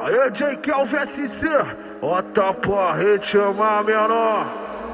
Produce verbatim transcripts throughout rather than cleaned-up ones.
Aê, J K V S C, bota pra ritmar menor.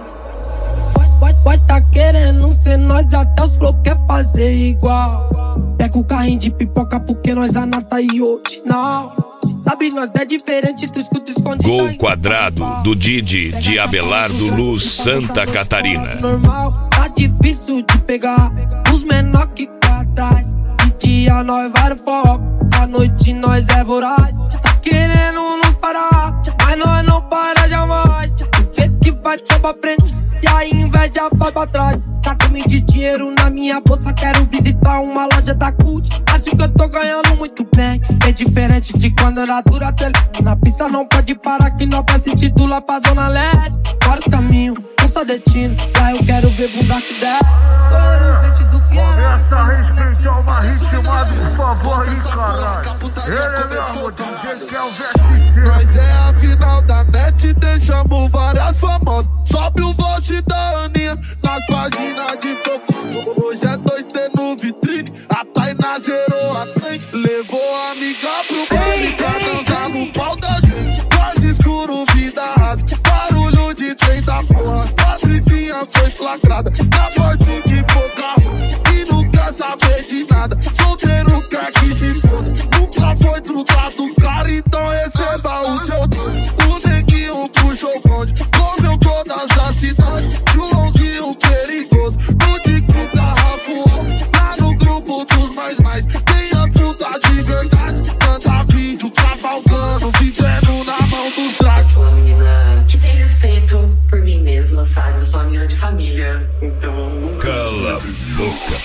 Vai tá querendo ser nós, até os flow quer fazer igual. Pega o carrinho de pipoca porque nós anata e hoje não. Sabe, nós é diferente, tu escuta escondido. Gol Quadrado, do Didi de Abelardo Luz, Santa Catarina. Normal, tá difícil de pegar os menor que cá atrás. De dia nós vai no foco, à noite nós é voraz. Tá querendo nos parar, mas nós não para jamais. Cê te vai só pra frente e a inveja vai pra trás. Tá com de dinheiro na minha bolsa, quero visitar uma loja da Cult. Acho que eu tô ganhando muito bem, é diferente de quando era dura. Na pista não pode parar que nós vai se titular pra zona leste. Vários caminhos, um só destino, lá eu quero ver bunda que der. Tô inocente do que era. Começa a respeitar uma ritmada, por favor, aí, caralho. Ele é mesmo, D J K V S C. Nós é a final da net, deixamos várias famosas. Sobe o vote da Aninha nas páginas de fofoca. Hoje é dois T no vitrine, a Tainá zerou a trem. Levou a amiga pro baile pra dançar no pau da gente. Quarto escuro, vida rasa, barulho de trem da porra. Patricinha foi flagrada na morte de Pocahontas e não quer saber de nada. Solteiro quer que se foda, nunca foi trutado cara, então receba o seu doce. O neguinho puxou o bonde, comeu todas as cidades. Joãozinho perigoso, no Dicos da Rafual. Lá no grupo dos mais mais, tem a puta de verdade. Manda vídeo cavalgando, vivendo na mão dos dragos. Sou uma menina que tem respeito por mim mesma, sabe? Eu sou uma menina de família, então... Cala a boca.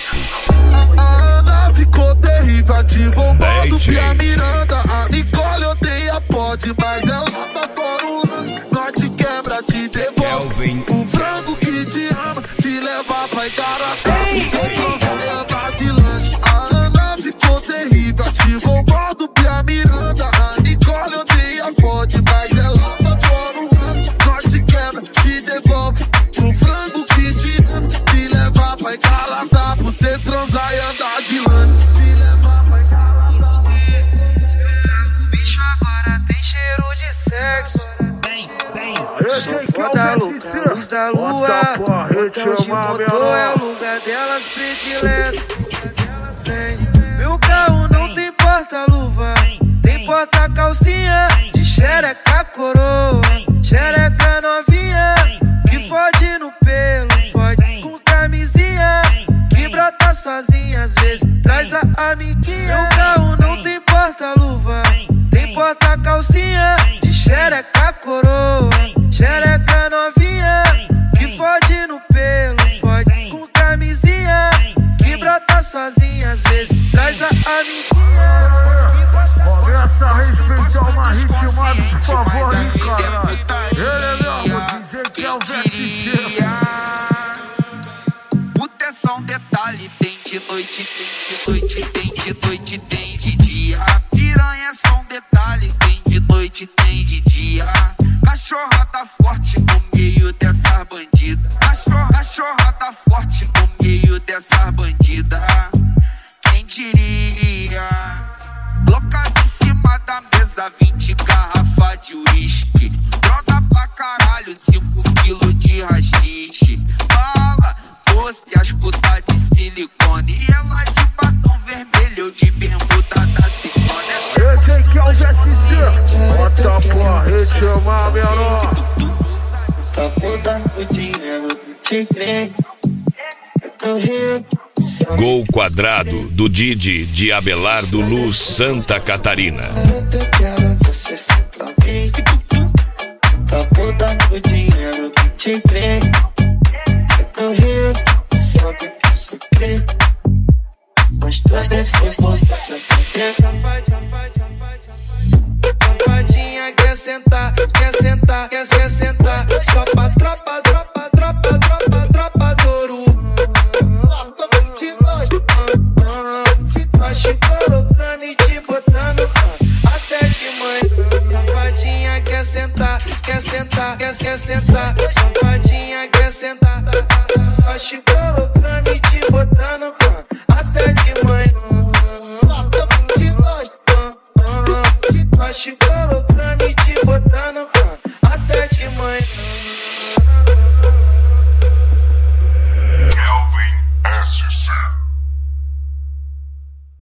A, a Ana ficou terrível, ativou o modo Pia Miranda. A Nicole odeia pode, mas ela tá fora um lance. Nós te quebra, te devolve o frango que te ama, te leva pra Igarapé. Você consegue andar de lanche. A Ana ficou terrível, ativou o modo Pia Miranda. A Nicole odeia pode, mas ela tá fora um lance. Nós te quebra, te devolve o frango que te ama, te leva pra Igarapé. Você transar e andar de lanche. O bicho agora tem cheiro de sexo. Sou foda louca, luz da lua. Botão de motor é o lugar delas predileto. Meu carro não tem porta-luva, tem porta-calcinha de xereca coroa, xereca novinha que fode no pelo, fode com camisinha, que brota sozinha às vezes traz a amiguinha. Meu carro não tem porta-luva, tem porta-calcinha de xereca coroa, xereca novinha que fode no pelo, fode com camisinha, que brota sozinha às vezes traz a amiguinha. Começa a respeitar uma ritmada, por favor, aí, caralho. Ele é mesmo, D J K V S C. Puta, é só um detalhe, tem de noite, tem de noite, tem de noite, tem de dia. Piranha é só um detalhe, tem de noite, tem de dia. Cachorra tá forte no meio dessas bandidas. Cachorra, cachorra tá forte no meio dessas bandidas. Quem diria? Louca em cima da mesa, vinte garrafa de uísque. Droga pra caralho, cinco quilos de rachixe. Fala, você as putas de silicone e ela de batom vermelho, de bermuda da Ciclone. D J K V S C, bota pra ritmar menor. Tá contando o dinheiro, te creio. Eu tô rico. Gol Quadrado, do Didi de Abelardo Luz, Santa Catarina. Eu quero você sentar bem. Tá contando o dinheiro, te creio. Eu tô rico, sabe que você crê. Mas também foi bom pra você. Safadinha quer sentar, quer sentar, quer se sentar. Só pra tropa, tropa, tropa, tropa, tropa do Ouro. Nós te colocando e te botando até de manhã. Safadinha quer sentar, quer sentar, quer se sentar. Safadinha quer sentar. Nós te colocando e te botando até de manhã. Nós te colocando colocando.